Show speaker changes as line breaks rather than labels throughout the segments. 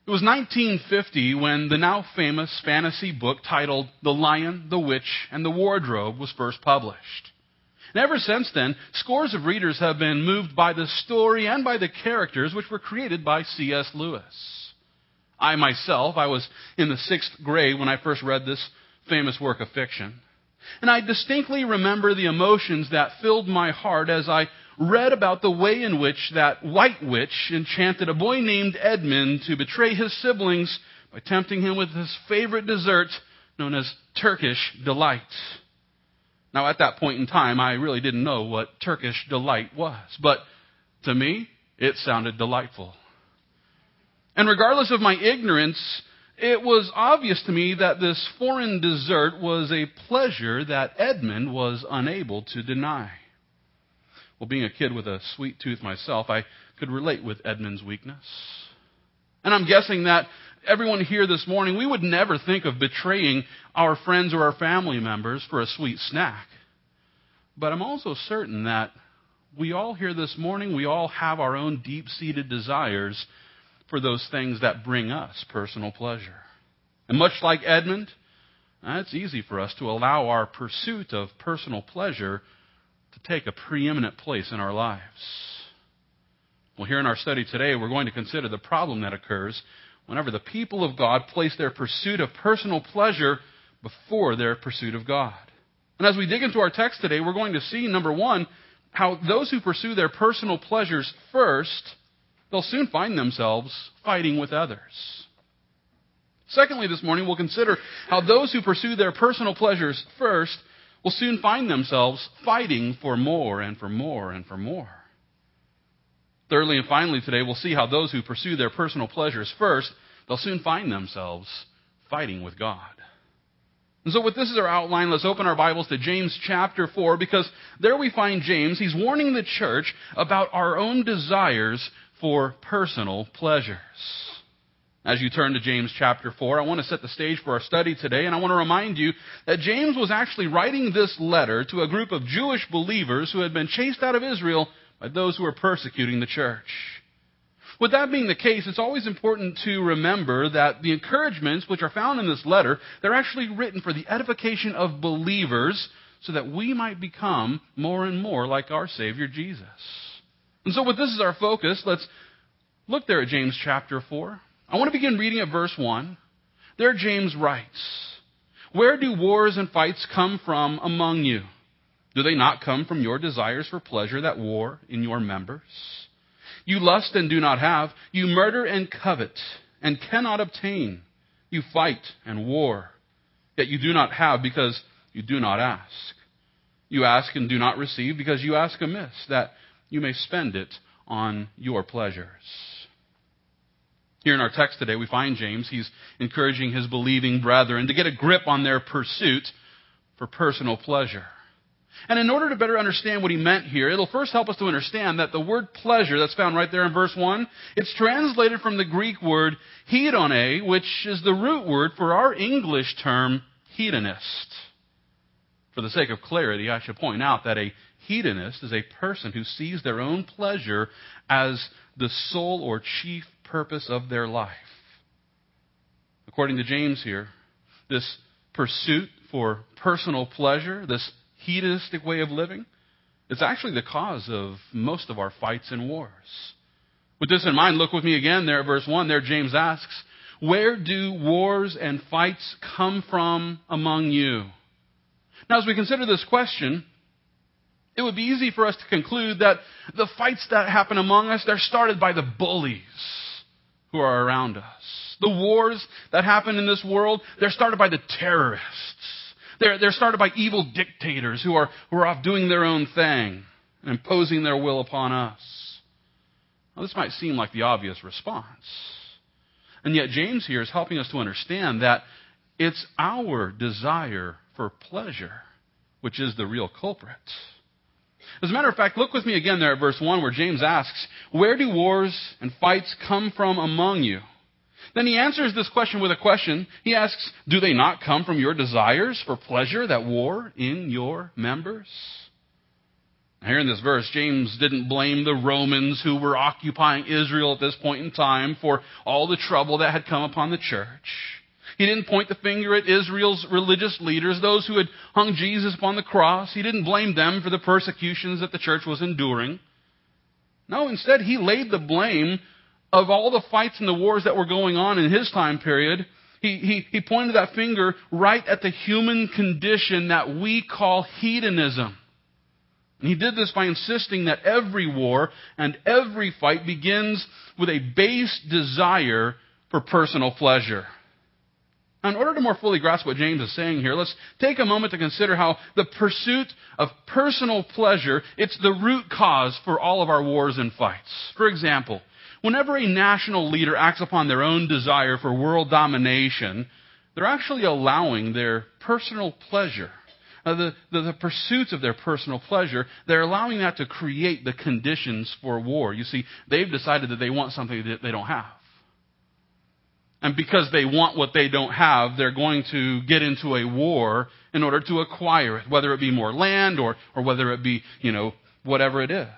It was 1950 when the now famous fantasy book titled The Lion, the Witch, and the Wardrobe was first published. And ever since then, scores of readers have been moved by the story and by the characters which were created by C.S. Lewis. I was in the 6th grade when I first read this famous work of fiction. And I distinctly remember the emotions that filled my heart as I read about the way in which that white witch enchanted a boy named Edmund to betray his siblings by tempting him with his favorite dessert known as Turkish delight. Now, at that point in time, I really didn't know what Turkish delight was, but to me, it sounded delightful. And regardless of my ignorance, it was obvious to me that this foreign dessert was a pleasure that Edmund was unable to deny. Well, being a kid with a sweet tooth myself, I could relate with Edmund's weakness. And I'm guessing that everyone here this morning, we would never think of betraying our friends or our family members for a sweet snack. But I'm also certain that we all here this morning, we all have our own deep-seated desires for those things that bring us personal pleasure. And much like Edmund, it's easy for us to allow our pursuit of personal pleasure to take a preeminent place in our lives. Well, here in our study today, we're going to consider the problem that occurs whenever the people of God place their pursuit of personal pleasure before their pursuit of God. And as we dig into our text today, we're going to see, number one, how those who pursue their personal pleasures first, they'll soon find themselves fighting with others. Secondly, this morning, we'll consider how those who pursue their personal pleasures first will soon find themselves fighting for more and for more and for more. Thirdly and finally today, we'll see how those who pursue their personal pleasures first, they'll soon find themselves fighting with God. And so with this as our outline, let's open our Bibles to James chapter 4, because there we find James. He's warning the church about our own desires for personal pleasures. As you turn to James chapter 4, I want to set the stage for our study today, and I want to remind you that James was actually writing this letter to a group of Jewish believers who had been chased out of Israel by those who were persecuting the church. With that being the case, it's always important to remember that the encouragements which are found in this letter, they're actually written for the edification of believers so that we might become more and more like our Savior Jesus. And so with this as our focus, let's look there at James chapter 4. I want to begin reading at verse 1. There James writes, "Where do wars and fights come from among you? Do they not come from your desires for pleasure that war in your members? You lust and do not have. You murder and covet and cannot obtain. You fight and war, yet you do not have because you do not ask. You ask and do not receive because you ask amiss, that you may spend it on your pleasures." Here in our text today, we find James. He's encouraging his believing brethren to get a grip on their pursuit for personal pleasure. And in order to better understand what he meant here, it'll first help us to understand that the word pleasure that's found right there in verse 1, it's translated from the Greek word hedone, which is the root word for our English term hedonist. For the sake of clarity, I should point out that a hedonist is a person who sees their own pleasure as the sole or chief purpose of their life. According to James here, this pursuit for personal pleasure, this hedonistic way of living, it's actually the cause of most of our fights and wars. With this in mind, look with me again there at verse 1. There James asks, "Where do wars and fights come from among you?" Now, as we consider this question, it would be easy for us to conclude that the fights that happen among us, they're started by the bullies who are around us. The wars that happen in this world, they're started by the terrorists. They're started by evil dictators who are off doing their own thing and imposing their will upon us. Now, this might seem like the obvious response. And yet James here is helping us to understand that it's our desire for pleasure which is the real culprit. As a matter of fact, look with me again there at verse 1 where James asks, "Where do wars and fights come from among you?" Then he answers this question with a question. He asks, "Do they not come from your desires for pleasure that war in your members?" Here in this verse, James didn't blame the Romans who were occupying Israel at this point in time for all the trouble that had come upon the church. He didn't point the finger at Israel's religious leaders, those who had hung Jesus upon the cross. He didn't blame them for the persecutions that the church was enduring. No, instead, he laid the blame of all the fights and the wars that were going on in his time period. He pointed that finger right at the human condition that we call hedonism. And he did this by insisting that every war and every fight begins with a base desire for personal pleasure. Now, in order to more fully grasp what James is saying here, let's take a moment to consider how the pursuit of personal pleasure, it's the root cause for all of our wars and fights. For example, whenever a national leader acts upon their own desire for world domination, they're actually allowing their personal pleasure, the pursuits of their personal pleasure, they're allowing that to create the conditions for war. You see, they've decided that they want something that they don't have. And because they want what they don't have, they're going to get into a war in order to acquire it, whether it be more land or whether it be, whatever it is.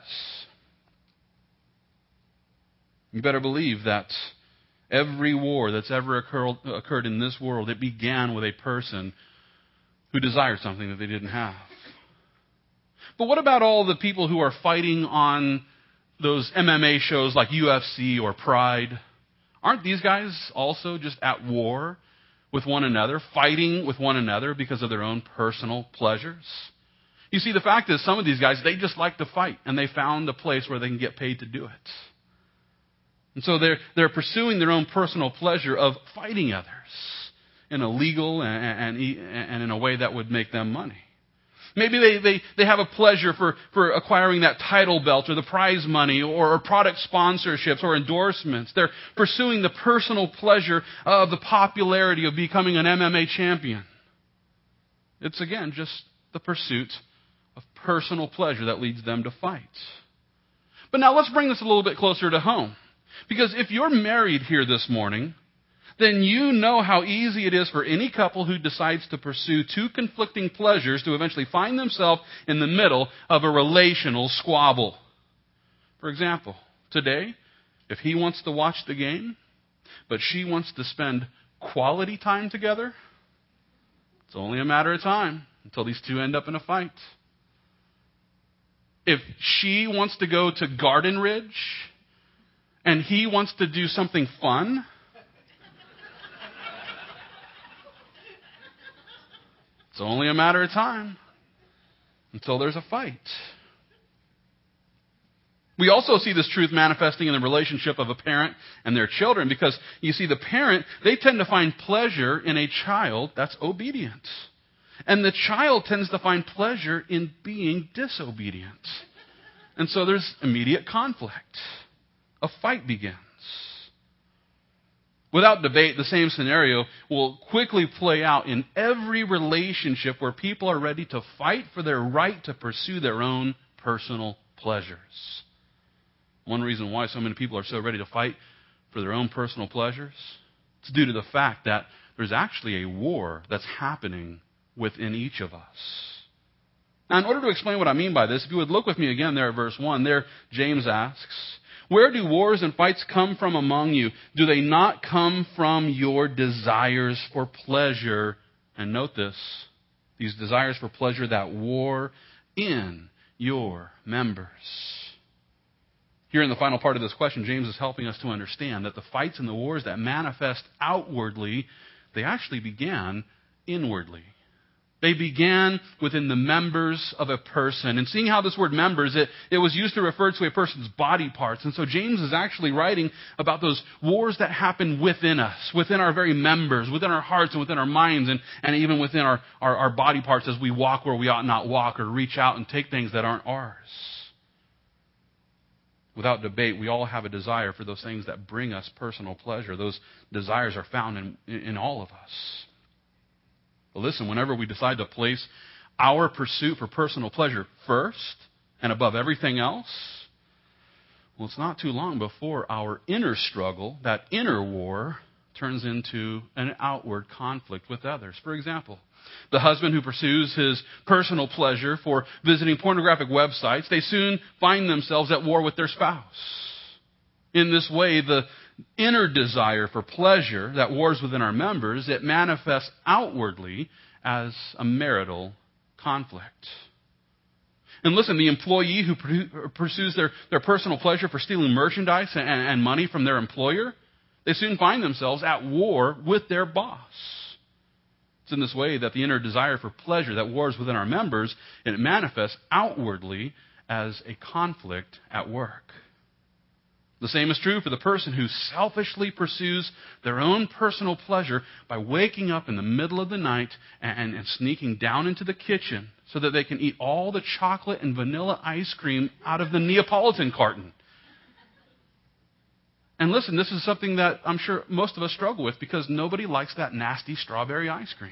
You better believe that every war that's ever occurred in this world, it began with a person who desired something that they didn't have. But what about all the people who are fighting on those MMA shows like UFC or Pride? Aren't these guys also just at war with one another, fighting with one another because of their own personal pleasures? You see, the fact is, some of these guys, they just like to fight, and they found a place where they can get paid to do it. And so they're pursuing their own personal pleasure of fighting others in a legal and in a way that would make them money. Maybe they have a pleasure for acquiring that title belt or the prize money or product sponsorships or endorsements. They're pursuing the personal pleasure of the popularity of becoming an MMA champion. It's, again, just the pursuit of personal pleasure that leads them to fight. But now let's bring this a little bit closer to home. Because if you're married here this morning, then you know how easy it is for any couple who decides to pursue two conflicting pleasures to eventually find themselves in the middle of a relational squabble. For example, today, if he wants to watch the game, but she wants to spend quality time together, it's only a matter of time until these two end up in a fight. If she wants to go to Garden Ridge and he wants to do something fun, it's only a matter of time until there's a fight. We also see this truth manifesting in the relationship of a parent and their children because, you see, the parent, they tend to find pleasure in a child that's obedient. And the child tends to find pleasure in being disobedient. And so there's immediate conflict. A fight begins. Without debate, the same scenario will quickly play out in every relationship where people are ready to fight for their right to pursue their own personal pleasures. One reason why so many people are so ready to fight for their own personal pleasures, it's due to the fact that there's actually a war that's happening within each of us. Now, in order to explain what I mean by this, if you would look with me again there at verse 1, there James asks, "Where do wars and fights come from among you? Do they not come from your desires for pleasure?" And note this, these desires for pleasure that war in your members. Here in the final part of this question, James is helping us to understand that the fights and the wars that manifest outwardly, they actually began inwardly. They began within the members of a person. And seeing how this word members, it was used to refer to a person's body parts. And so James is actually writing about those wars that happen within us, within our very members, within our hearts and within our minds, and even within our body parts as we walk where we ought not walk or reach out and take things that aren't ours. Without debate, we all have a desire for those things that bring us personal pleasure. Those desires are found in all of us. But listen, whenever we decide to place our pursuit for personal pleasure first and above everything else, well, it's not too long before our inner struggle, that inner war, turns into an outward conflict with others. For example, The husband who pursues his personal pleasure for visiting pornographic websites, they soon find themselves at war with their spouse. In this way, the inner desire for pleasure that wars within our members, it manifests outwardly as a marital conflict. And listen, the employee who pursues their personal pleasure for stealing merchandise and money from their employer, they soon find themselves at war with their boss. It's in this way that the inner desire for pleasure that wars within our members, it manifests outwardly as a conflict at work. The same is true for the person who selfishly pursues their own personal pleasure by waking up in the middle of the night and sneaking down into the kitchen so that they can eat all the chocolate and vanilla ice cream out of the Neapolitan carton. And listen, this is something that I'm sure most of us struggle with because nobody likes that nasty strawberry ice cream.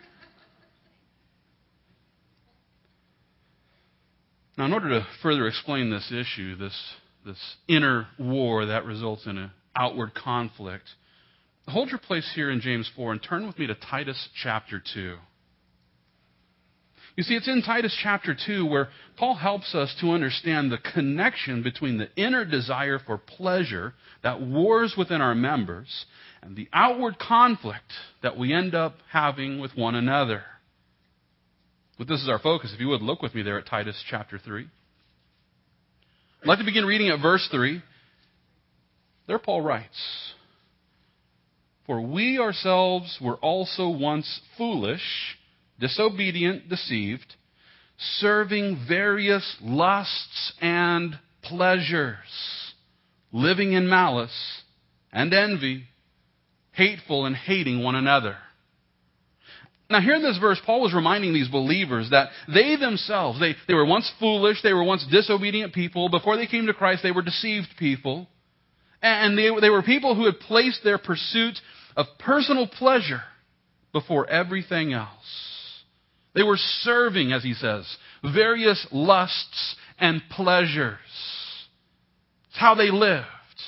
Now, in order to further explain this issue, this inner war that results in an outward conflict, hold your place here in James 4 and turn with me to Titus chapter 2. You see, it's in Titus chapter 2 where Paul helps us to understand the connection between the inner desire for pleasure that wars within our members and the outward conflict that we end up having with one another. But this is our focus. If you would, look with me there at Titus chapter 3. I'd like to begin reading at verse 3. There Paul writes, "For we ourselves were also once foolish, disobedient, deceived, serving various lusts and pleasures, living in malice and envy, hateful and hating one another." Now here in this verse, Paul was reminding these believers that they themselves, they were once foolish, they were once disobedient people. Before they came to Christ, they were deceived people. And they were people who had placed their pursuit of personal pleasure before everything else. They were serving, as he says, various lusts and pleasures. It's how they lived.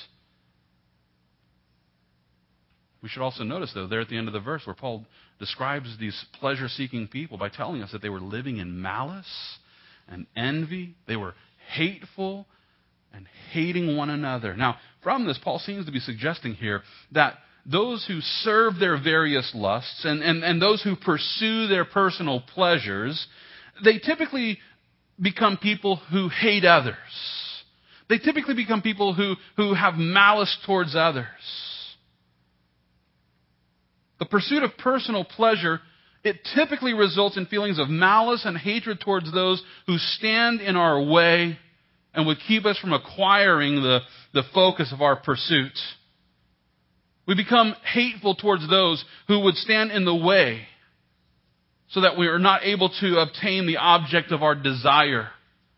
We should also notice, though, there at the end of the verse where Paul describes these pleasure-seeking people by telling us that they were living in malice and envy. They were hateful and hating one another. Now, from this, Paul seems to be suggesting here that those who serve their various lusts and those who pursue their personal pleasures, they typically become people who hate others. They typically become people who have malice towards others. The pursuit of personal pleasure, it typically results in feelings of malice and hatred towards those who stand in our way and would keep us from acquiring the focus of our pursuit. We become hateful towards those who would stand in the way so that we are not able to obtain the object of our desire.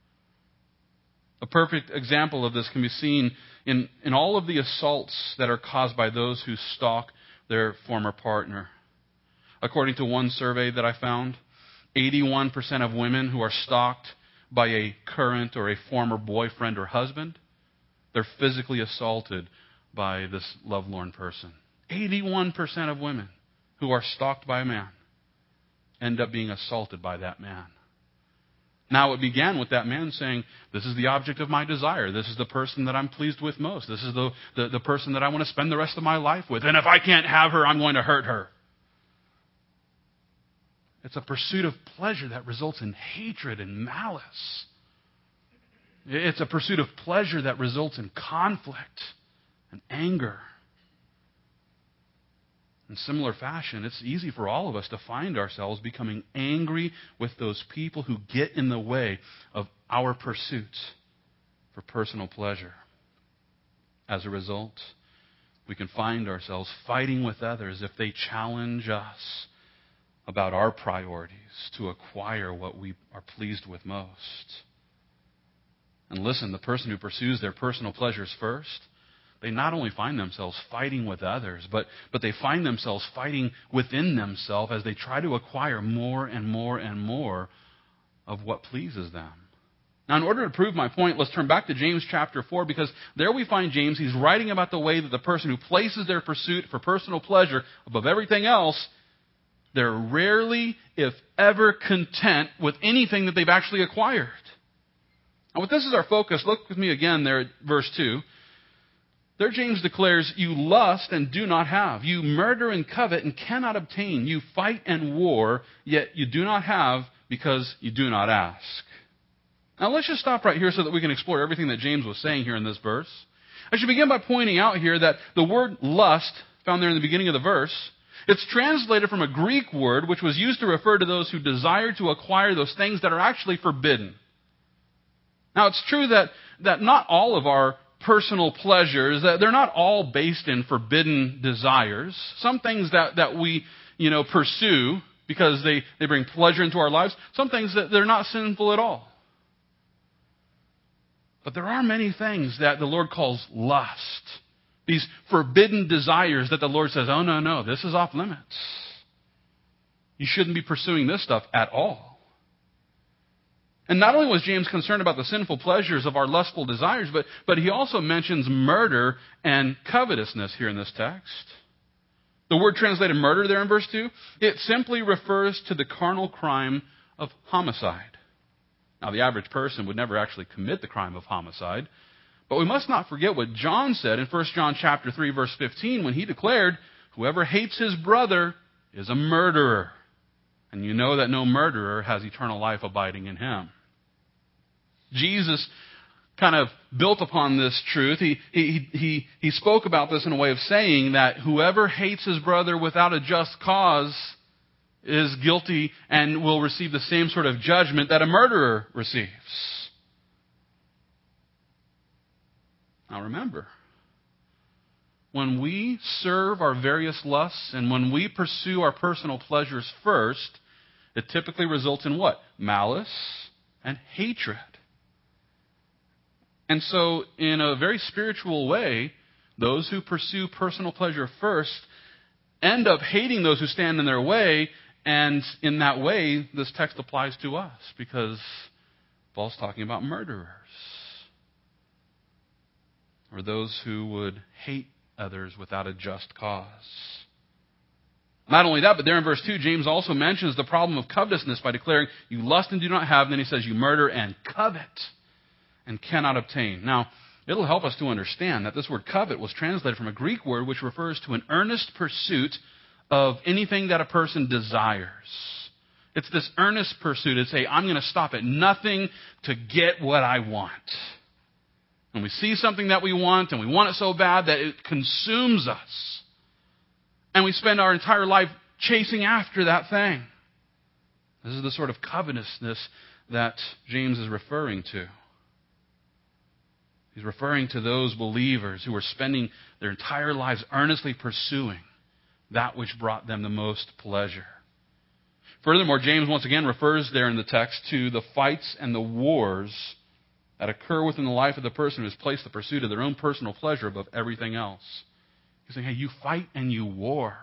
A perfect example of this can be seen in all of the assaults that are caused by those who stalk their former partner. According to one survey that I found, 81% of women who are stalked by a current or a former boyfriend or husband, they're physically assaulted by this lovelorn person. 81% of women who are stalked by a man end up being assaulted by that man. Now, it began with that man saying, "This is the object of my desire. This is the person that I'm pleased with most. This is the person that I want to spend the rest of my life with. And if I can't have her, I'm going to hurt her." It's a pursuit of pleasure that results in hatred and malice. It's a pursuit of pleasure that results in conflict and anger. In similar fashion, it's easy for all of us to find ourselves becoming angry with those people who get in the way of our pursuits for personal pleasure. As a result, we can find ourselves fighting with others if they challenge us about our priorities to acquire what we are pleased with most. And listen, the person who pursues their personal pleasures first, they not only find themselves fighting with others, but they find themselves fighting within themselves as they try to acquire more and more and more of what pleases them. Now, in order to prove my point, let's turn back to James chapter 4, because there we find James. He's writing about the way that the person who places their pursuit for personal pleasure above everything else, they're rarely, if ever, content with anything that they've actually acquired. Now, with this as our focus, look with me again there at verse 2. There James declares, you lust and do not have. You murder and covet and cannot obtain. You fight and war, yet you do not have because you do not ask. Now let's just stop right here so that we can explore everything that James was saying here in this verse. I should begin by pointing out here that the word lust, found there in the beginning of the verse, it's translated from a Greek word which was used to refer to those who desire to acquire those things that are actually forbidden. Now it's true that not all of our personal pleasures, that they're not all based in forbidden desires. Some things that we, pursue because they bring pleasure into our lives, some things that they're not sinful at all. But there are many things that the Lord calls lust. These forbidden desires that the Lord says, oh, no, this is off limits. You shouldn't be pursuing this stuff at all. And not only was James concerned about the sinful pleasures of our lustful desires, but he also mentions murder and covetousness here in this text. The word translated murder there in verse 2, it simply refers to the carnal crime of homicide. Now, the average person would never actually commit the crime of homicide, but we must not forget what John said in 1 John chapter 3, verse 15, when he declared, whoever hates his brother is a murderer. And you know that no murderer has eternal life abiding in him. Jesus kind of built upon this truth. He spoke about this in a way of saying that whoever hates his brother without a just cause is guilty and will receive the same sort of judgment that a murderer receives. Now remember, when we serve our various lusts and when we pursue our personal pleasures first, it typically results in what? Malice and hatred. And so, in a very spiritual way, those who pursue personal pleasure first end up hating those who stand in their way, and in that way, this text applies to us, because Paul's talking about murderers, or those who would hate others without a just cause. Not only that, but there in verse 2, James also mentions the problem of covetousness by declaring, you lust and do not have, and then he says, you murder and covet and cannot obtain. Now, it'll help us to understand that this word covet was translated from a Greek word which refers to an earnest pursuit of anything that a person desires. It's this earnest pursuit. It's I'm going to stop at nothing to get what I want. When we see something that we want, and we want it so bad that it consumes us, and we spend our entire life chasing after that thing. This is the sort of covetousness that James is referring to. He's referring to those believers who are spending their entire lives earnestly pursuing that which brought them the most pleasure. Furthermore, James once again refers there in the text to the fights and the wars that occur within the life of the person who has placed the pursuit of their own personal pleasure above everything else. He's saying, hey, you fight and you war.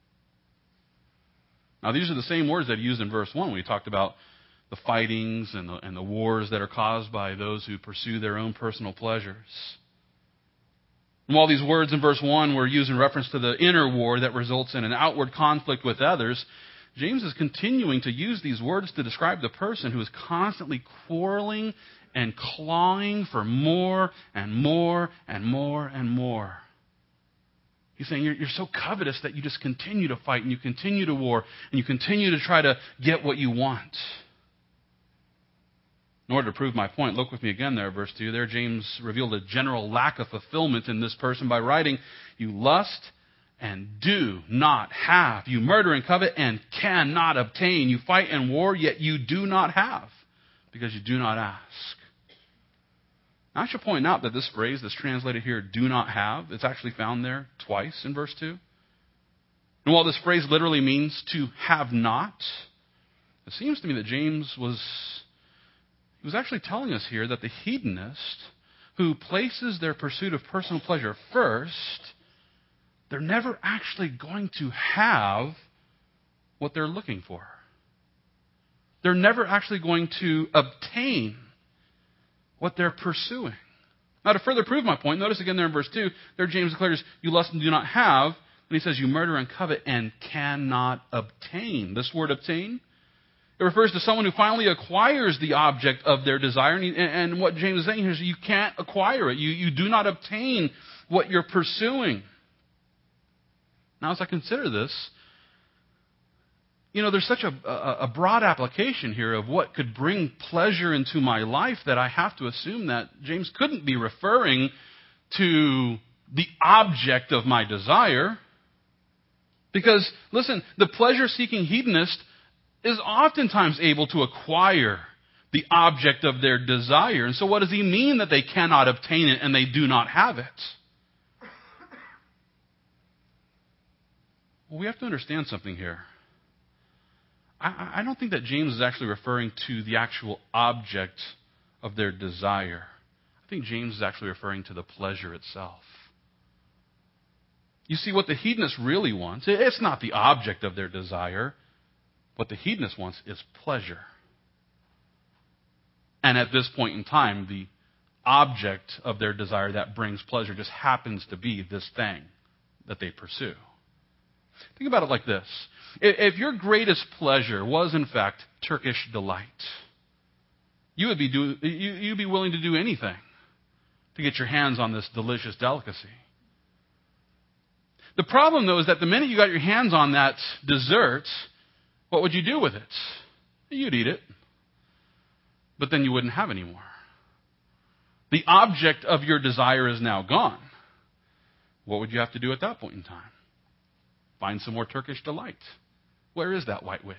Now, these are the same words that he used in verse 1 when he talked about the fightings and the wars that are caused by those who pursue their own personal pleasures. And while these words in verse 1 were used in reference to the inner war that results in an outward conflict with others, James is continuing to use these words to describe the person who is constantly quarreling and clawing for more and more and more and more. He's saying you're so covetous that you just continue to fight and you continue to war and you continue to try to get what you want. In order to prove my point, look with me again there, verse 2. There James revealed a general lack of fulfillment in this person by writing, you lust and do not have. You murder and covet and cannot obtain. You fight and war, yet you do not have, because you do not ask. Now, I should point out that this phrase that's translated here, do not have, it's actually found there twice in verse 2. And while this phrase literally means to have not, it seems to me that James was actually telling us here that the hedonist who places their pursuit of personal pleasure first, they're never actually going to have what they're looking for. They're never actually going to obtain what they're pursuing. Now, to further prove my point, notice again there in verse 2, there James declares, you lust and do not have. when he says you murder and covet and cannot obtain. This word obtain, it refers to someone who finally acquires the object of their desire. And what James is saying here is you can't acquire it. You do not obtain what you're pursuing. Now, as I consider this, there's such a broad application here of what could bring pleasure into my life that I have to assume that James couldn't be referring to the object of my desire. Because, listen, the pleasure-seeking hedonist is oftentimes able to acquire the object of their desire. And so what does he mean that they cannot obtain it and they do not have it? Well, we have to understand something here. I don't think that James is actually referring to the actual object of their desire. I think James is actually referring to the pleasure itself. You see, what the hedonist really wants, it's not the object of their desire. What the hedonist wants is pleasure. And at this point in time, the object of their desire that brings pleasure just happens to be this thing that they pursue. Think about it like this. If your greatest pleasure was, in fact, Turkish delight, you'd be willing to do anything to get your hands on this delicious delicacy. The problem, though, is that the minute you got your hands on that dessert, what would you do with it? You'd eat it. But then you wouldn't have any more. The object of your desire is now gone. What would you have to do at that point in time? Find some more Turkish delight. Where is that white witch?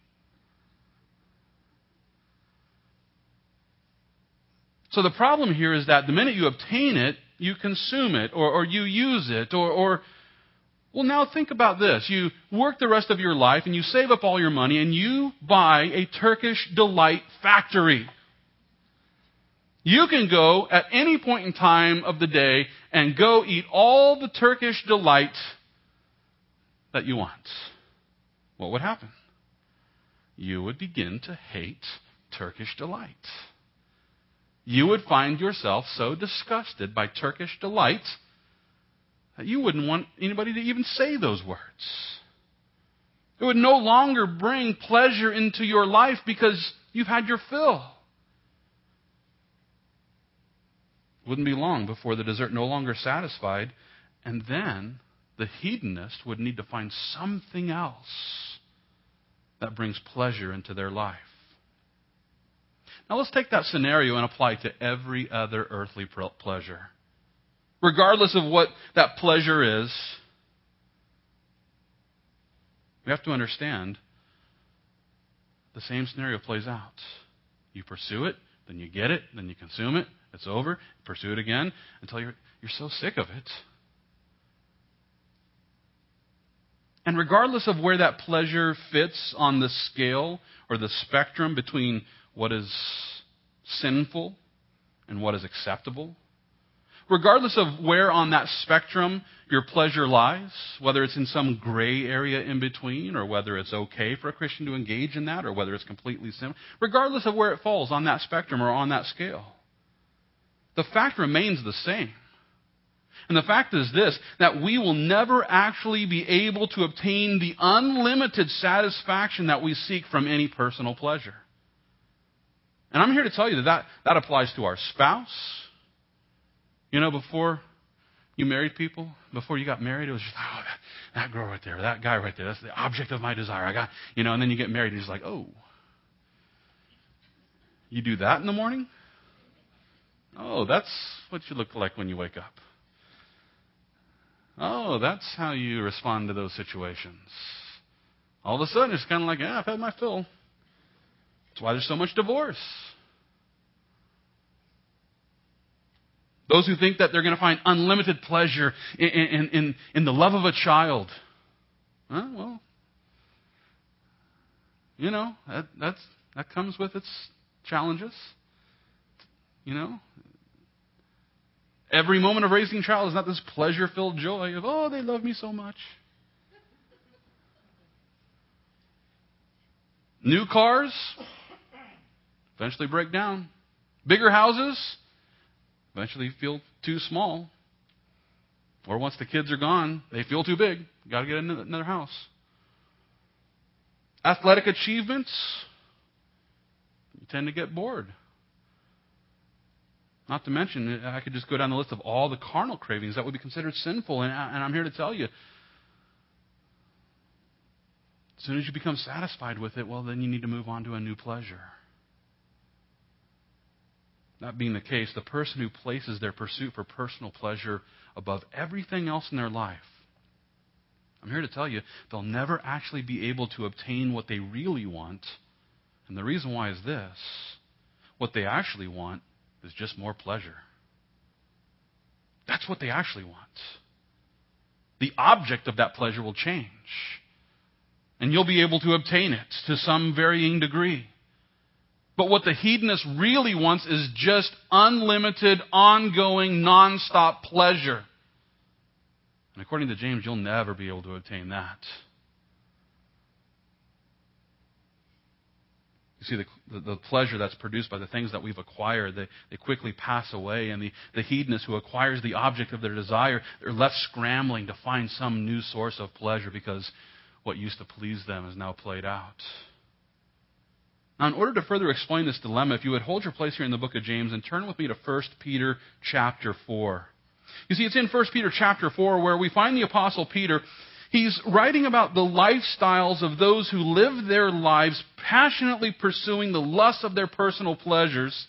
So the problem here is that the minute you obtain it, you consume it, or you use it, or well, now think about this. You work the rest of your life, and you save up all your money, and you buy a Turkish delight factory. You can go at any point in time of the day and go eat all the Turkish delight that you want. What would happen? You would begin to hate Turkish delight. You would find yourself so disgusted by Turkish delight that you wouldn't want anybody to even say those words. It would no longer bring pleasure into your life because you've had your fill. It wouldn't be long before the dessert no longer satisfied, and then the hedonist would need to find something else that brings pleasure into their life. Now let's take that scenario and apply it to every other earthly pleasure. Regardless of what that pleasure is, we have to understand the same scenario plays out. You pursue it, then you get it, then you consume it, it's over, you pursue it again until you're so sick of it. And regardless of where that pleasure fits on the scale or the spectrum between what is sinful and what is acceptable, regardless of where on that spectrum your pleasure lies, whether it's in some gray area in between, or whether it's okay for a Christian to engage in that, or whether it's completely sinful, regardless of where it falls on that spectrum or on that scale, the fact remains the same. And the fact is this, that we will never actually be able to obtain the unlimited satisfaction that we seek from any personal pleasure. And I'm here to tell you that applies to our spouse. Before you married people, before you got married, it was just, that girl right there, that guy right there, that's the object of my desire. And then you get married and it's like, oh, you do that in the morning? Oh, that's what you look like when you wake up. Oh, that's how you respond to those situations. All of a sudden, it's kind of like, I've had my fill. That's why there's so much divorce. Those who think that they're going to find unlimited pleasure in the love of a child. That comes with its challenges. Every moment of raising a child is not this pleasure-filled joy of, they love me so much. New cars eventually break down. Bigger houses eventually feel too small. Or once the kids are gone, they feel too big. Got to get another house. Athletic achievements, you tend to get bored. Not to mention, I could just go down the list of all the carnal cravings that would be considered sinful. And I'm here to tell you, as soon as you become satisfied with it, well, then you need to move on to a new pleasure. That being the case, the person who places their pursuit for personal pleasure above everything else in their life, I'm here to tell you, they'll never actually be able to obtain what they really want. And the reason why is this. What they actually want is just more pleasure. That's what they actually want. The object of that pleasure will change. And you'll be able to obtain it to some varying degree. But what the hedonist really wants is just unlimited, ongoing, non-stop pleasure. And according to James, you'll never be able to obtain that. You see, the pleasure that's produced by the things that we've acquired, they quickly pass away. And the hedonist who acquires the object of their desire, they're left scrambling to find some new source of pleasure because what used to please them is now played out. Now, in order to further explain this dilemma, if you would hold your place here in the book of James and turn with me to 1 Peter chapter 4. You see, it's in 1 Peter chapter 4 where we find the Apostle Peter. He's writing about the lifestyles of those who live their lives passionately pursuing the lust of their personal pleasures.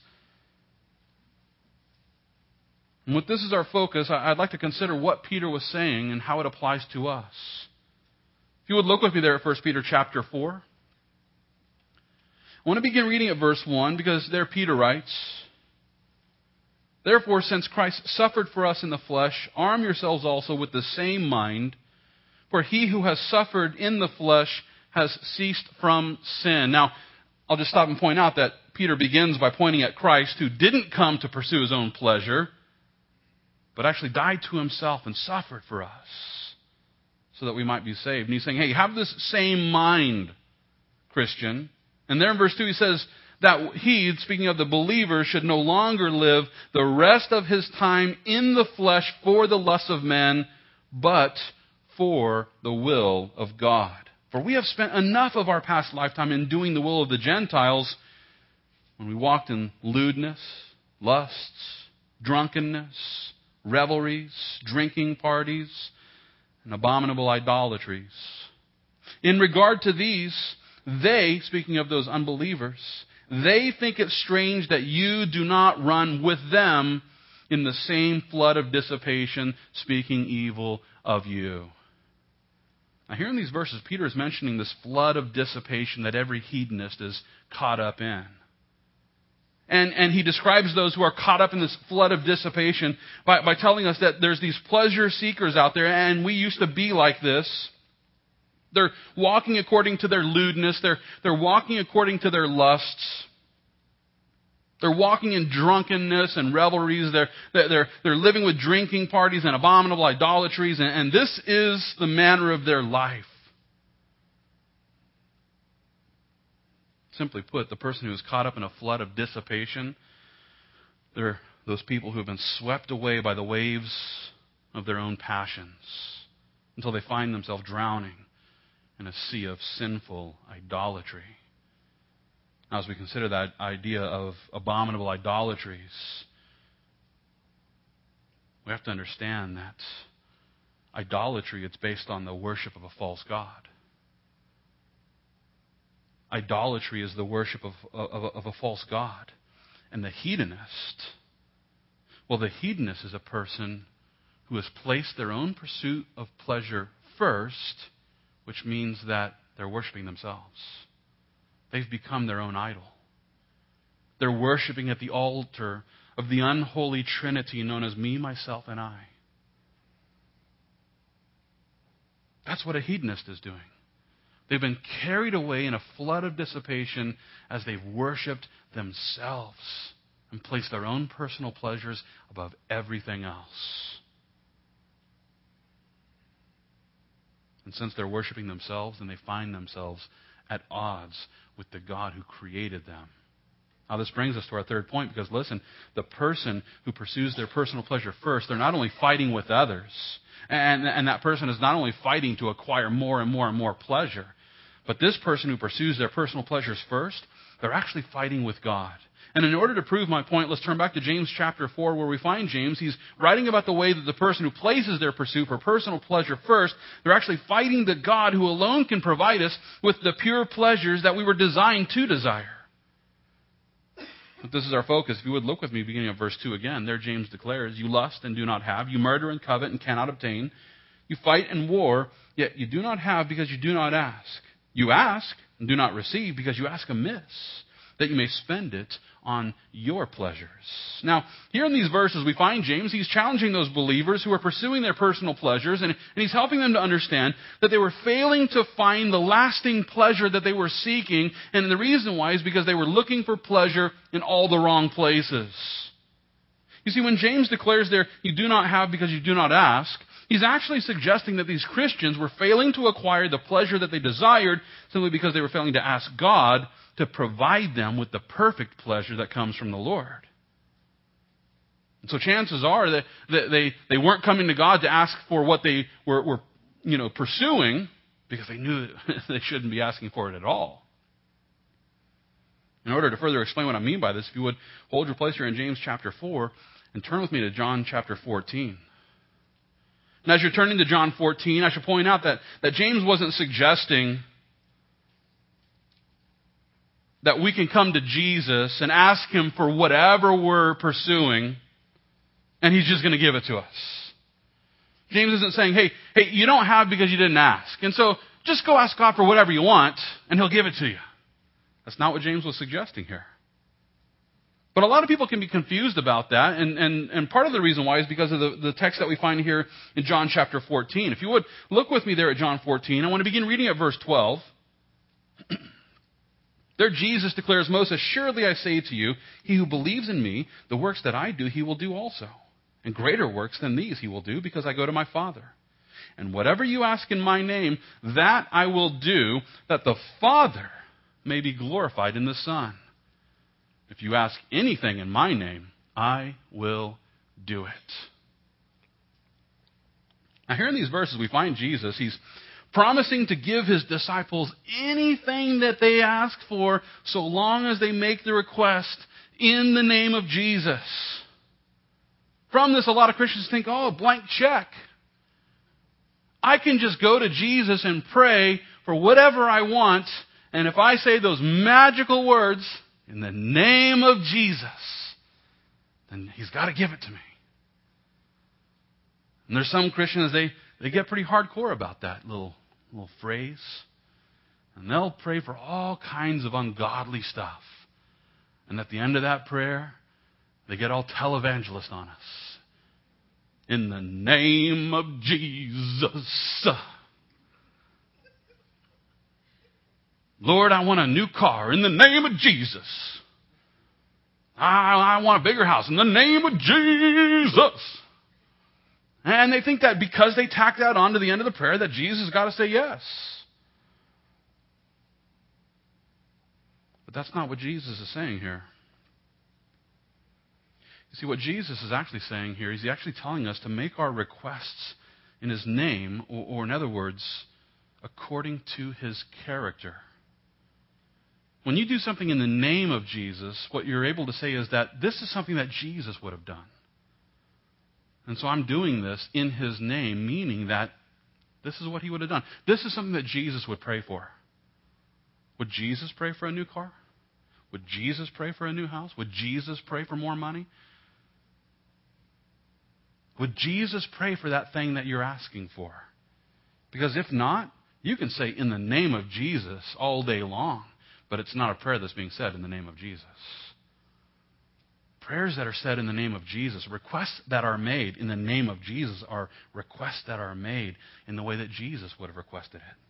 And with this as our focus, I'd like to consider what Peter was saying and how it applies to us. If you would look with me there at 1 Peter chapter 4. I want to begin reading at verse 1 because there Peter writes, "Therefore, since Christ suffered for us in the flesh, arm yourselves also with the same mind, for he who has suffered in the flesh has ceased from sin." Now, I'll just stop and point out that Peter begins by pointing at Christ, who didn't come to pursue his own pleasure, but actually died to himself and suffered for us so that we might be saved. And he's saying, hey, have this same mind, Christian. And there in verse 2 he says that he, speaking of the believer, should no longer live the rest of his time in the flesh for the lusts of men, but for the will of God. For we have spent enough of our past lifetime in doing the will of the Gentiles when we walked in lewdness, lusts, drunkenness, revelries, drinking parties, and abominable idolatries. In regard to these, they, speaking of those unbelievers, they think it strange that you do not run with them in the same flood of dissipation, speaking evil of you. Now here in these verses, Peter is mentioning this flood of dissipation that every hedonist is caught up in. And he describes those who are caught up in this flood of dissipation by telling us that there's these pleasure seekers out there, and we used to be like this. They're walking according to their lewdness. They're walking according to their lusts. They're walking in drunkenness and revelries. They're living with drinking parties and abominable idolatries. And this is the manner of their life. Simply put, the person who is caught up in a flood of dissipation, they're those people who have been swept away by the waves of their own passions until they find themselves drowning in a sea of sinful idolatry. Now, as we consider that idea of abominable idolatries, we have to understand that idolatry, it's based on the worship of a false god. Idolatry is the worship of a false god. And the hedonist, well, the hedonist is a person who has placed their own pursuit of pleasure first, which means that they're worshiping themselves. They've become their own idol. They're worshiping at the altar of the unholy trinity known as me, myself, and I. That's what a hedonist is doing. They've been carried away in a flood of dissipation as they've worshipped themselves and placed their own personal pleasures above everything else. And since they're worshiping themselves, then they find themselves at odds with the God who created them Now, this brings us to our third point because, listen, the person who pursues their personal pleasure first, they're not only fighting with others, and that person is not only fighting to acquire more and more and more pleasure, but this person who pursues their personal pleasures first, they're actually fighting with God. And in order to prove my point, let's turn back to James chapter 4, where we find James. He's writing about the way that the person who places their pursuit for personal pleasure first, they're actually fighting the God who alone can provide us with the pure pleasures that we were designed to desire. But this is our focus. If you would look with me, beginning of verse 2 again, there James declares, "You lust and do not have. You murder and covet and cannot obtain. You fight and war, yet you do not have because you do not ask. You ask and do not receive because you ask amiss, that you may spend it on your pleasures." Now, here in these verses, we find James, he's challenging those believers who are pursuing their personal pleasures, and he's helping them to understand that they were failing to find the lasting pleasure that they were seeking, and the reason why is because they were looking for pleasure in all the wrong places. You see, when James declares there, "You do not have because you do not ask," he's actually suggesting that these Christians were failing to acquire the pleasure that they desired simply because they were failing to ask God to provide them with the perfect pleasure that comes from the Lord. And so chances are that they weren't coming to God to ask for what they were pursuing because they knew that they shouldn't be asking for it at all. In order to further explain what I mean by this, if you would hold your place here in James chapter 4 and turn with me to John chapter 14. And as you're turning to John 14, I should point out that James wasn't suggesting that we can come to Jesus and ask Him for whatever we're pursuing, and He's just going to give it to us. James isn't saying, hey, you don't have because you didn't ask. And so just go ask God for whatever you want, and He'll give it to you. That's not what James was suggesting here. But a lot of people can be confused about that, and part of the reason why is because of the text that we find here in John chapter 14. If you would, look with me there at John 14. I want to begin reading at verse 12. There Jesus declares, "Most assuredly I say to you, he who believes in me, the works that I do, he will do also. And greater works than these he will do, because I go to my Father. And whatever you ask in my name, that I will do, that the Father may be glorified in the Son. If you ask anything in my name, I will do it." Now here in these verses we find Jesus, He's promising to give His disciples anything that they ask for so long as they make the request in the name of Jesus. From this, a lot of Christians think, oh, blank check. I can just go to Jesus and pray for whatever I want, and if I say those magical words, in the name of Jesus, then He's got to give it to me. And there's some Christians, they get pretty hardcore about that little phrase. And they'll pray for all kinds of ungodly stuff. And at the end of that prayer, they get all televangelist on us. In the name of Jesus. Lord, I want a new car in the name of Jesus. I want a bigger house in the name of Jesus. And they think that because they tack that on to the end of the prayer that Jesus has got to say yes. But that's not what Jesus is saying here. You see, what Jesus is actually saying here is He's actually telling us to make our requests in His name, or in other words, according to His character. When you do something in the name of Jesus, what you're able to say is that this is something that Jesus would have done. And so I'm doing this in His name, meaning that this is what He would have done. This is something that Jesus would pray for. Would Jesus pray for a new car? Would Jesus pray for a new house? Would Jesus pray for more money? Would Jesus pray for that thing that you're asking for? Because if not, you can say in the name of Jesus all day long, but it's not a prayer that's being said in the name of Jesus. Prayers that are said in the name of Jesus, requests that are made in the name of Jesus, are requests that are made in the way that Jesus would have requested it.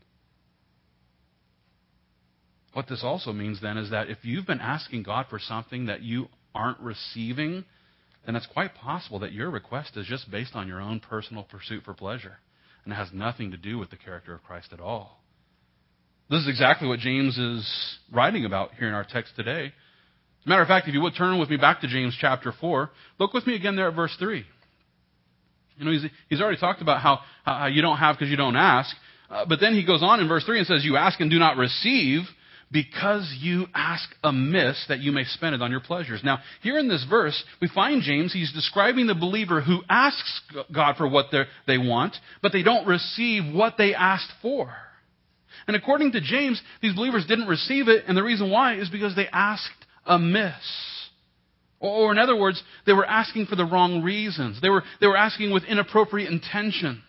What this also means then is that if you've been asking God for something that you aren't receiving, then it's quite possible that your request is just based on your own personal pursuit for pleasure, and it has nothing to do with the character of Christ at all. This is exactly what James is writing about here in our text today. As a matter of fact, if you would turn with me back to James chapter 4, look with me again there at verse 3. You know, he's already talked about how you don't have because you don't ask. But then he goes on in verse 3 and says, you ask and do not receive because you ask amiss that you may spend it on your pleasures. Now, here in this verse, we find James, he's describing the believer who asks God for what they want, but they don't receive what they asked for. And according to James, these believers didn't receive it, and the reason why is because they asked amiss. Or in other words, they were asking for the wrong reasons. They were asking with inappropriate intentions.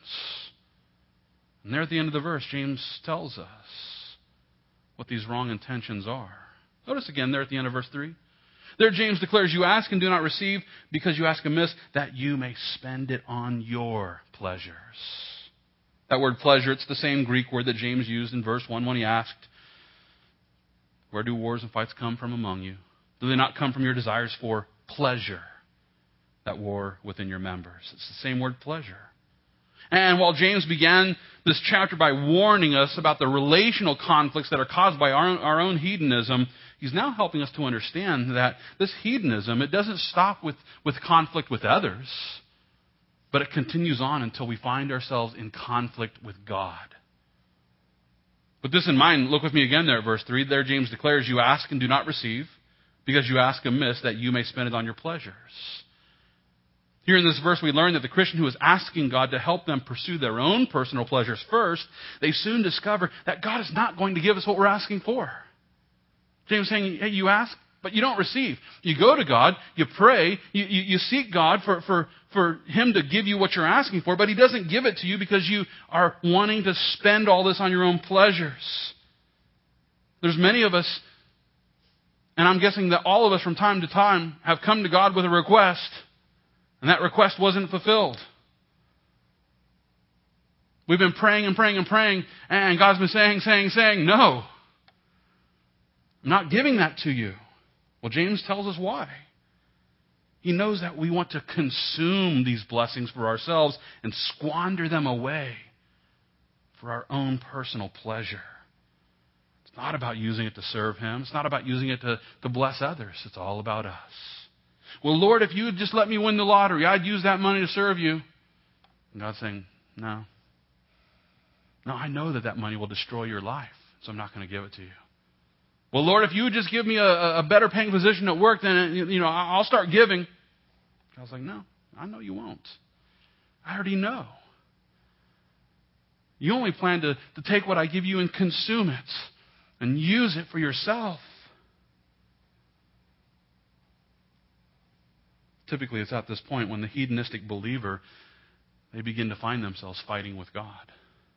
And there at the end of the verse, James tells us what these wrong intentions are. Notice again there at the end of verse 3. There James declares, you ask and do not receive because you ask amiss that you may spend it on your pleasures. That word pleasure, it's the same Greek word that James used in verse 1 when he asked, where do wars and fights come from among you? Do they not come from your desires for pleasure that war within your members? It's the same word, pleasure. And while James began this chapter by warning us about the relational conflicts that are caused by our own hedonism, he's now helping us to understand that this hedonism, it doesn't stop with conflict with others, but it continues on until we find ourselves in conflict with God. With this in mind, look with me again there at verse 3. There James declares, you ask and do not receive, because you ask amiss that you may spend it on your pleasures. Here in this verse, we learn that the Christian who is asking God to help them pursue their own personal pleasures first, they soon discover that God is not going to give us what we're asking for. James is saying, hey, you ask, but you don't receive. You go to God, you pray, you seek God for Him to give you what you're asking for, but He doesn't give it to you because you are wanting to spend all this on your own pleasures. There's many of us, and I'm guessing that all of us from time to time have come to God with a request, and that request wasn't fulfilled. We've been praying and praying and praying, and God's been saying, no, I'm not giving that to you. Well, James tells us why. He knows that we want to consume these blessings for ourselves and squander them away for our own personal pleasure. It's not about using it to serve Him. It's not about using it to bless others. It's all about us. Well, Lord, if you would just let me win the lottery, I'd use that money to serve you. And God's saying, no. No, I know that money will destroy your life, so I'm not going to give it to you. Well, Lord, if you would just give me a better paying position at work, then I'll start giving. I was like, no, I know you won't. I already know. You only plan to take what I give you and consume it and use it for yourself. Typically, it's at this point when the hedonistic believer, they begin to find themselves fighting with God.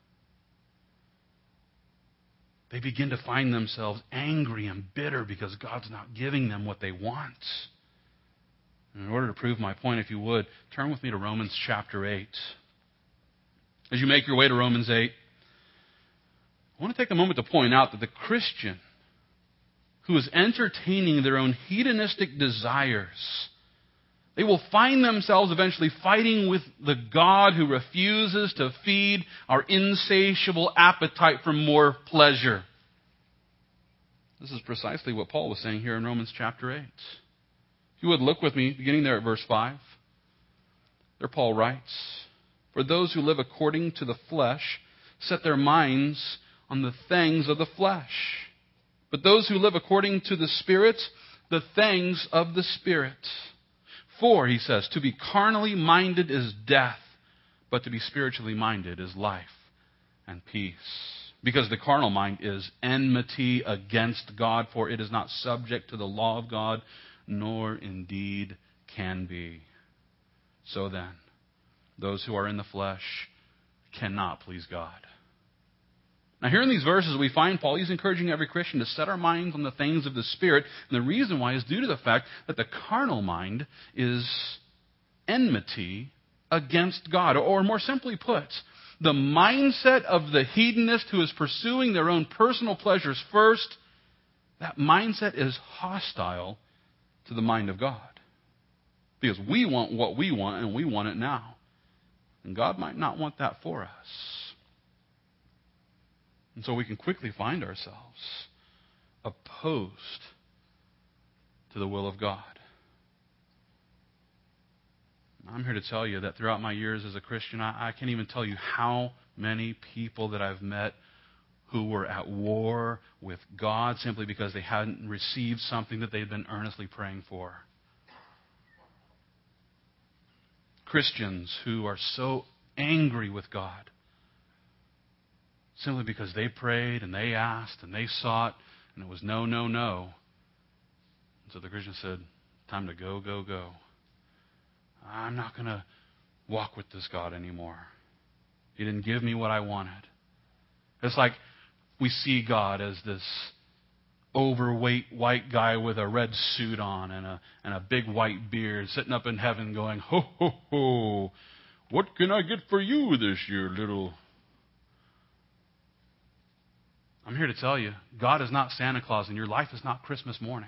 They begin to find themselves angry and bitter because God's not giving them what they want. And in order to prove my point, if you would, turn with me to Romans chapter 8. As you make your way to Romans 8, I want to take a moment to point out that the Christian who is entertaining their own hedonistic desires, they will find themselves eventually fighting with the God who refuses to feed our insatiable appetite for more pleasure. This is precisely what Paul was saying here in Romans chapter 8. If you would look with me, beginning there at verse 5. There Paul writes, for those who live according to the flesh set their minds on the things of the flesh. But those who live according to the Spirit, the things of the Spirit. For, he says, to be carnally minded is death, but to be spiritually minded is life and peace. Because the carnal mind is enmity against God, for it is not subject to the law of God, nor indeed can be. So then, those who are in the flesh cannot please God. Now here in these verses we find Paul, he's encouraging every Christian to set our minds on the things of the Spirit. And the reason why is due to the fact that the carnal mind is enmity against God. Or more simply put, the mindset of the hedonist who is pursuing their own personal pleasures first, that mindset is hostile to the mind of God. Because we want what we want and we want it now. And God might not want that for us. And so we can quickly find ourselves opposed to the will of God. I'm here to tell you that throughout my years as a Christian, I can't even tell you how many people that I've met who were at war with God simply because they hadn't received something that they'd been earnestly praying for. Christians who are so angry with God simply because they prayed and they asked and they sought and it was no, no, no. And so the Christian said, time to go, go, go. I'm not going to walk with this God anymore. He didn't give me what I wanted. It's like we see God as this overweight white guy with a red suit on and a big white beard sitting up in heaven going, ho, ho, ho, what can I get for you this year, little... I'm here to tell you, God is not Santa Claus and your life is not Christmas morning.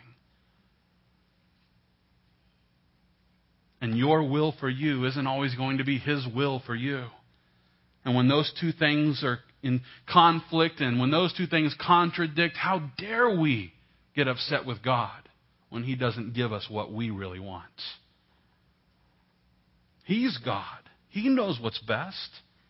And your will for you isn't always going to be His will for you. And when those two things are in conflict and when those two things contradict, how dare we get upset with God when He doesn't give us what we really want? He's God. He knows what's best.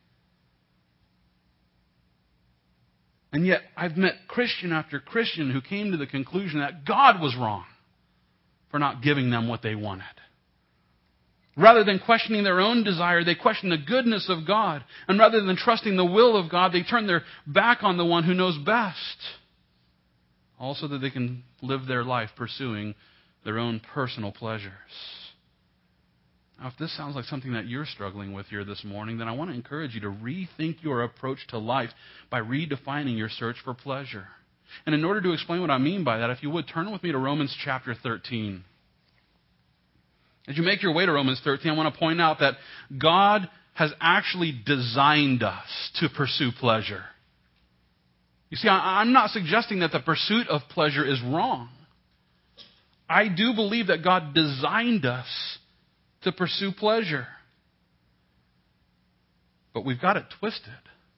And yet I've met Christian after Christian who came to the conclusion that God was wrong for not giving them what they wanted. Rather than questioning their own desire, they question the goodness of God. And rather than trusting the will of God, they turn their back on the one who knows best. Also that they can live their life pursuing their own personal pleasures. Now, if this sounds like something that you're struggling with here this morning, then I want to encourage you to rethink your approach to life by redefining your search for pleasure. And in order to explain what I mean by that, if you would, turn with me to Romans chapter 13. As you make your way to Romans 13, I want to point out that God has actually designed us to pursue pleasure. You see, I'm not suggesting that the pursuit of pleasure is wrong. I do believe that God designed us to pursue pleasure. But we've got it twisted.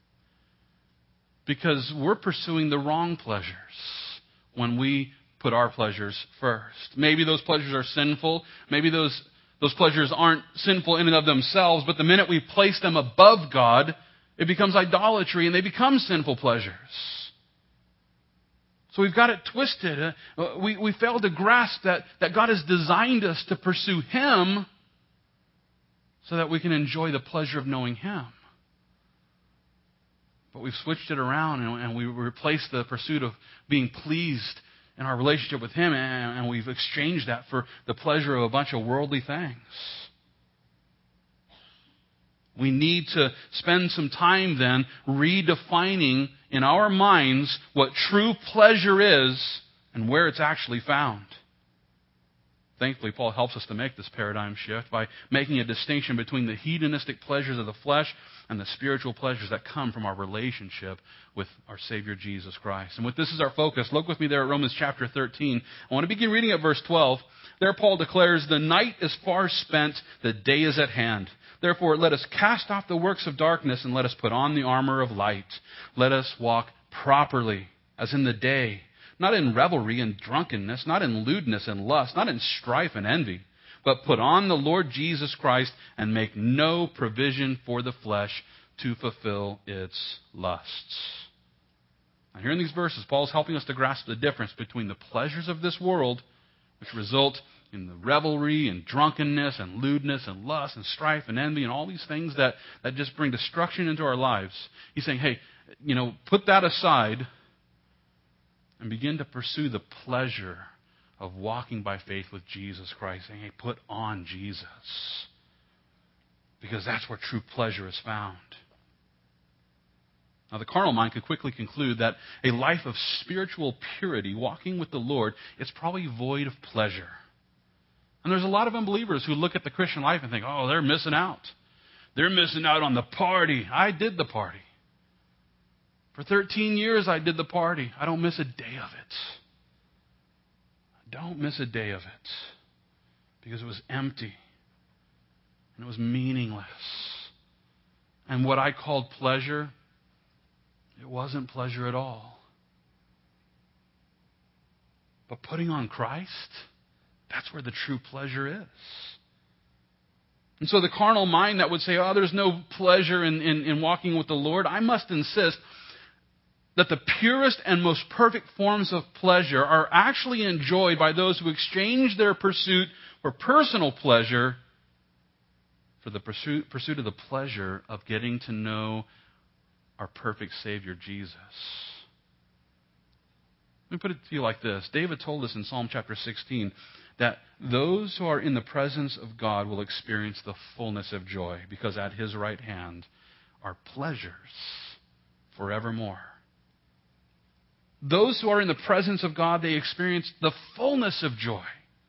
Because we're pursuing the wrong pleasures when we put our pleasures first. Maybe those pleasures are sinful. Maybe those pleasures aren't sinful in and of themselves. But the minute we place them above God, it becomes idolatry and they become sinful pleasures. So we've got it twisted. We fail to grasp that God has designed us to pursue Him so that we can enjoy the pleasure of knowing Him. But we've switched it around and we replaced the pursuit of being pleased in our relationship with Him, and we've exchanged that for the pleasure of a bunch of worldly things. We need to spend some time then redefining in our minds what true pleasure is and where it's actually found. Thankfully, Paul helps us to make this paradigm shift by making a distinction between the hedonistic pleasures of the flesh and the spiritual pleasures that come from our relationship with our Savior Jesus Christ. And with this as our focus, look with me there at Romans chapter 13. I want to begin reading at verse 12. There Paul declares, "The night is far spent, the day is at hand. Therefore let us cast off the works of darkness and let us put on the armor of light. Let us walk properly as in the day, not in revelry and drunkenness, not in lewdness and lust, not in strife and envy, but put on the Lord Jesus Christ and make no provision for the flesh to fulfill its lusts." Now, here in these verses, Paul is helping us to grasp the difference between the pleasures of this world, which result in the revelry and drunkenness and lewdness and lust and strife and envy and all these things that just bring destruction into our lives. He's saying, hey, put that aside and begin to pursue the pleasure of walking by faith with Jesus Christ. Saying, hey, put on Jesus. Because that's where true pleasure is found. Now, the carnal mind could quickly conclude that a life of spiritual purity, walking with the Lord, is probably void of pleasure. And there's a lot of unbelievers who look at the Christian life and think, oh, they're missing out. They're missing out on the party. I did the party. For 13 years, I did the party. I don't miss a day of it. I don't miss a day of it. Because it was empty. And it was meaningless. And what I called pleasure, it wasn't pleasure at all. But putting on Christ, That's where the true pleasure is. And so the carnal mind that would say, oh, there's no pleasure in walking with the Lord, I must insist that the purest and most perfect forms of pleasure are actually enjoyed by those who exchange their pursuit for personal pleasure for the pursuit of the pleasure of getting to know our perfect Savior, Jesus. Let me put it to you like this. David told us in Psalm chapter 16 that those who are in the presence of God will experience the fullness of joy, because at His right hand are pleasures forevermore. Those who are in the presence of God, they experience the fullness of joy,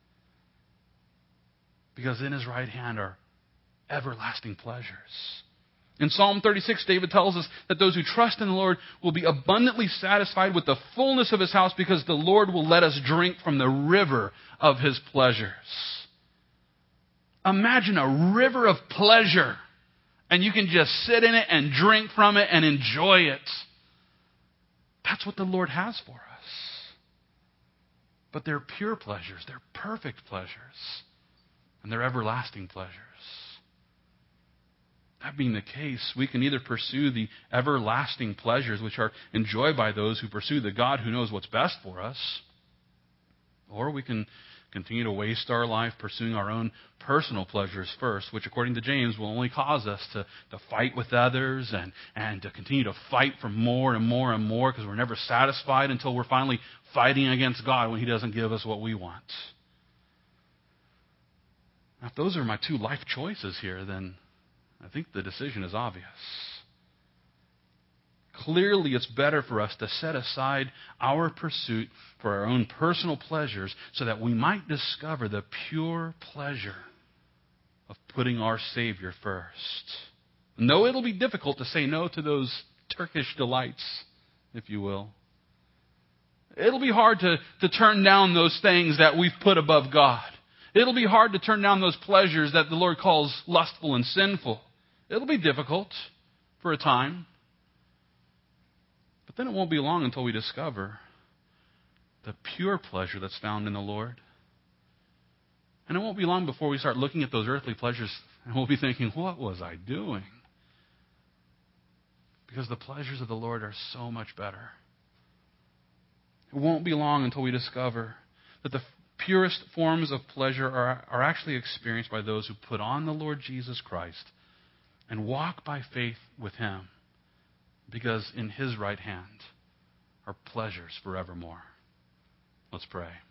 because in His right hand are everlasting pleasures. In Psalm 36, David tells us that those who trust in the Lord will be abundantly satisfied with the fullness of His house, because the Lord will let us drink from the river of His pleasures. Imagine a river of pleasure, and you can just sit in it and drink from it and enjoy it. That's what the Lord has for us. But they're pure pleasures, they're perfect pleasures, and they're everlasting pleasures. That being the case, we can either pursue the everlasting pleasures which are enjoyed by those who pursue the God who knows what's best for us, or we can continue to waste our life pursuing our own personal pleasures first, which according to James will only cause us to fight with others and to continue to fight for more and more and more, because we're never satisfied until we're finally fighting against God when He doesn't give us what we want. Now, if those are my two life choices here, then I think the decision is obvious. Clearly, it's better for us to set aside our pursuit for our own personal pleasures so that we might discover the pure pleasure of putting our Savior first. No, it'll be difficult to say no to those Turkish delights, if you will. It'll be hard to turn down those things that we've put above God. It'll be hard to turn down those pleasures that the Lord calls lustful and sinful. It'll be difficult for a time. But then it won't be long until we discover the pure pleasure that's found in the Lord. And it won't be long before we start looking at those earthly pleasures and we'll be thinking, what was I doing? Because the pleasures of the Lord are so much better. It won't be long until we discover that the purest forms of pleasure are actually experienced by those who put on the Lord Jesus Christ and walk by faith with Him, because in His right hand are pleasures forevermore. Let's pray.